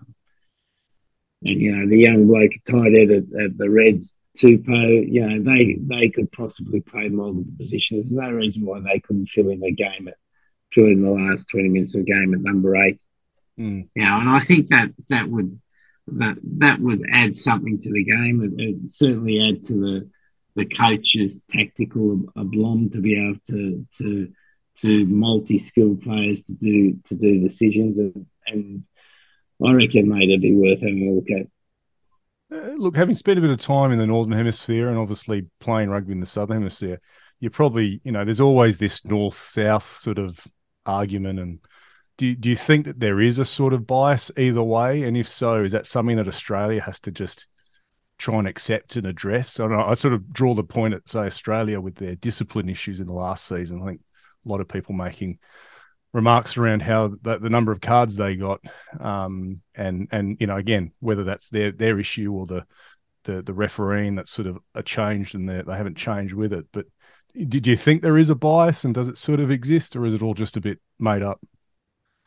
the young bloke tight end at the Reds, Tupou, they could possibly play multiple positions. There's no reason why they couldn't fill in the last 20 minutes of the game at number 8. And I think that would add something to the game. It would certainly add to the coach's tactical aplomb to be able to multi-skilled players to do decisions, and I reckon, mate, it'd be worth having a look at. Look, having spent a bit of time in the Northern Hemisphere and obviously playing rugby in the Southern Hemisphere, you probably, there's always this north-south sort of argument. And do you think that there is a sort of bias either way? And if so, is that something that Australia has to just try and accept and address? I sort of draw the point at, say, Australia with their discipline issues in the last season. I think a lot of people making remarks around how the number of cards they got, and again, whether that's their issue or the refereeing that's sort of a changed and they haven't changed with it. But do you think there is a bias, and does it sort of exist, or is it all just a bit made up?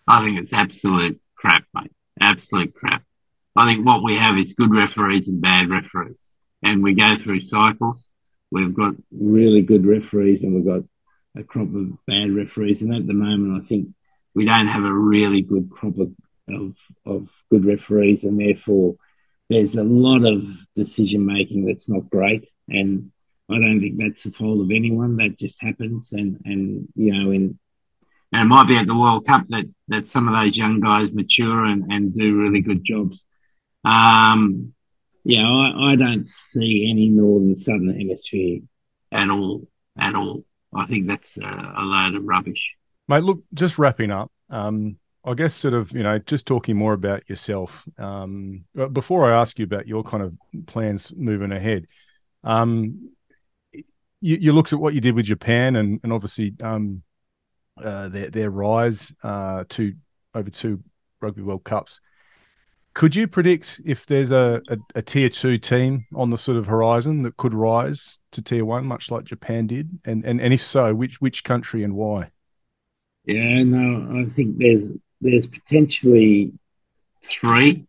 I think it's absolute crap, mate. Absolute crap. I think what we have is good referees and bad referees, and we go through cycles. We've got really good referees, and we've got a crop of bad referees. And at the moment, I think we don't have a really good crop of good referees, and therefore there's a lot of decision making that's not great. And I don't think that's the fault of anyone. That just happens, and you know, and it might be at the World Cup that some of those young guys mature and do really good jobs. Um, yeah, I don't see any northern southern hemisphere at all. At all. I think that's a load of rubbish. Mate, look, just wrapping up, I guess sort of, just talking more about yourself. Before I ask you about your kind of plans moving ahead, you looked at what you did with Japan and obviously their rise to over 2 Rugby World Cups. Could you predict if there's a tier 2 team on the sort of horizon that could rise to tier 1, much like Japan did? And if so, which country and why? Yeah, no, I think there's potentially 3.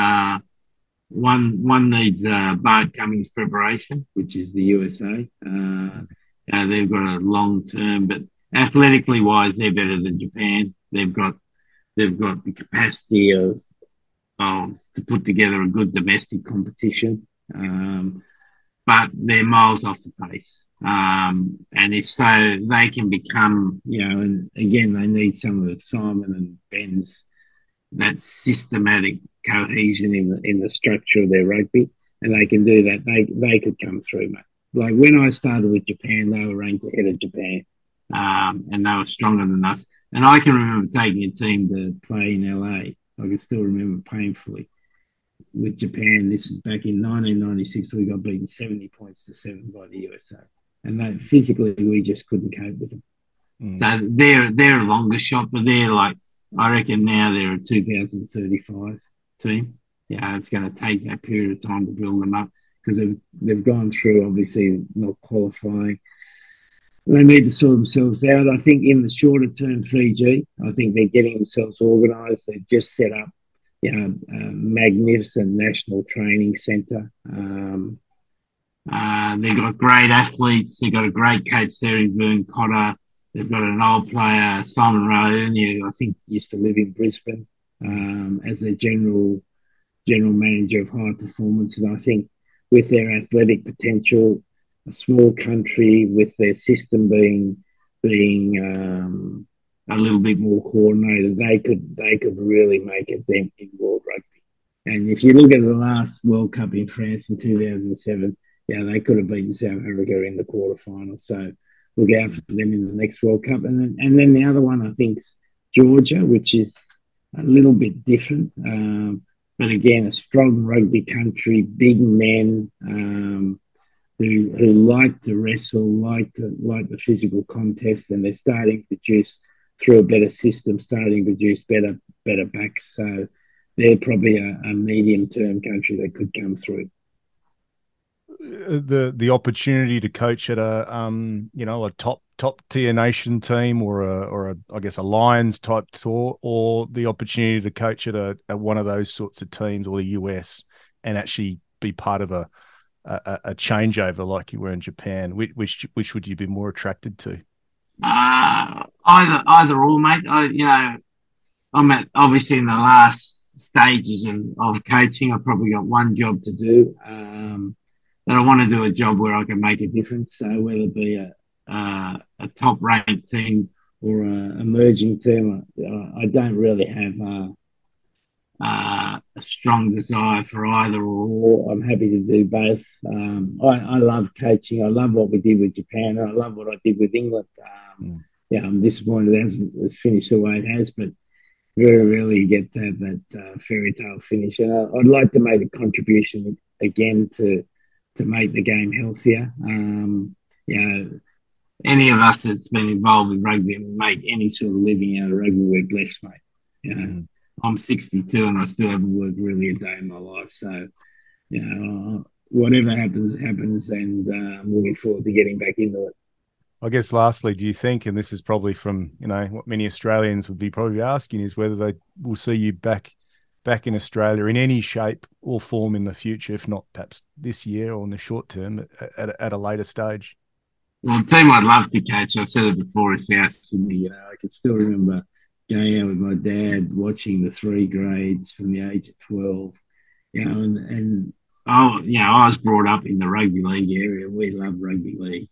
One needs Bart Cummings preparation, which is the USA. They've got a long term, but athletically wise, they're better than Japan. They've got the capacity to put together a good domestic competition, but they're miles off the pace. And if so, they can become, and again, they need some of Simon and Ben's that systematic cohesion in the structure of their rugby, and they can do that. They could come through, mate. Like when I started with Japan, they were ranked ahead of Japan, and they were stronger than us. And I can remember taking a team to play in LA. I can still remember painfully with Japan. This is back in 1996. We got beaten 70 points to 7 by the USA, and that physically we just couldn't cope with them. So they're a longer shot, but they're like, I reckon now they're a 2035 team. Yeah, it's going to take that period of time to build them up because they've gone through obviously not qualifying. They need to sort themselves out. I think in the shorter term, Fiji, I think they're getting themselves organised. They've just set up, a magnificent national training centre. They've got great athletes. They've got a great coach there in Vern Cotter. They've got an old player, Simon Ryan, who I think used to live in Brisbane as their general manager of high performance. And I think with their athletic potential, a small country with their system being a little bit more coordinated, they could really make a dent in world rugby. And if you look at the last World Cup in France in 2007, they could have beaten South Africa in the quarterfinal. So look out for them in the next World Cup. And then the other one, I think, is Georgia, which is a little bit different. But again, a strong rugby country, big men who like to wrestle, like the physical contest, and they're starting to produce through a better system, starting to produce better backs. So they're probably a medium-term country that could come through. The opportunity to coach at a top tier nation team or a I guess a Lions type tour, or the opportunity to coach at a one of those sorts of teams or the US and actually be part of a changeover like you were in Japan, which would you be more attracted to? Either or, mate. I'm at obviously in the last stages of coaching. I've probably got one job to do. That I want to do a job where I can make a difference. So whether it be a top ranked team or an emerging team, I don't really have a strong desire for either or. I'm happy to do both. I love coaching. I love what we did with Japan. I love what I did with England. I'm disappointed it hasn't finished the way it has, but very rarely you get to have that fairy tale finish. And I'd like to make a contribution again to make the game healthier. Any of us that's been involved with rugby and make any sort of living out of rugby, we're blessed, mate. I'm 62 and I still haven't worked really a day in my life. So, whatever happens, and I'm looking forward to getting back into it. I guess lastly, do you think, and this is probably from, what many Australians would be probably asking, is whether they will see you back in Australia in any shape or form in the future, if not perhaps this year or in the short term at a later stage? Well, the team I'd love to catch, I've said it before, is South Sydney. I can still remember going out with my dad, watching the 3 grades from the age of 12, and I was brought up in the rugby league area. We love rugby league.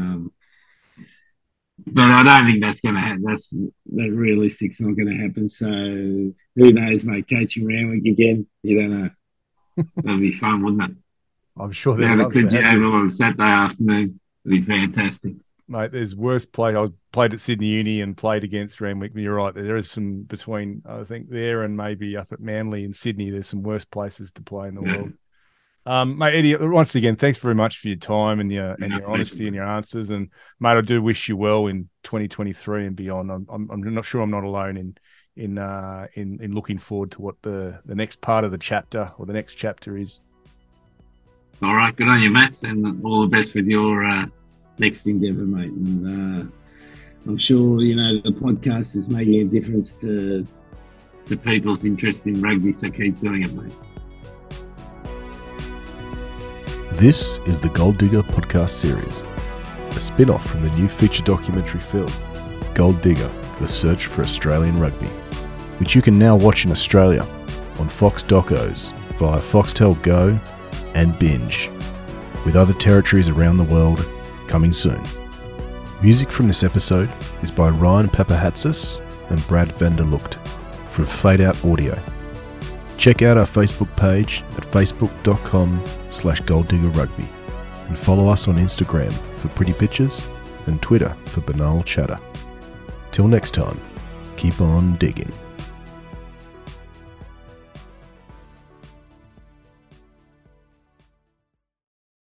But I don't think that's going to happen. That realistic's not going to happen. So who knows, mate? Coaching Randwick again, you don't know. That'd be fun, wouldn't it? I'm sure they'd have love a to Coogee have Oval on Saturday afternoon. It'd be fantastic. Mate, there's worse play. I played at Sydney Uni and played against Randwick. You're right. There is some between, I think, there and maybe up at Manly and Sydney. There's some worse places to play in the world. Mate, Eddie, once again, thanks very much for your time and your honesty and your answers. And mate, I do wish you well in 2023 and beyond. I'm not sure I'm not alone in looking forward to what the next part of the chapter or the next chapter is. All right, good on you, Matt, and all the best with your next endeavour, mate. And I'm sure the podcast is making a difference to people's interest in rugby. So keep doing it, mate. This is the Gold Digger podcast series, a spin-off from the new feature documentary film, Gold Digger, The Search for Australian Rugby, which you can now watch in Australia on Fox Docos via Foxtel Go and Binge, with other territories around the world coming soon. Music from this episode is by Ryan Papahatsis and Brad Vanderlucht from Fade Out Audio. Check out our Facebook page at facebook.com/golddiggerrugby and follow us on Instagram for pretty pictures and Twitter for banal chatter. Till next time, keep on digging.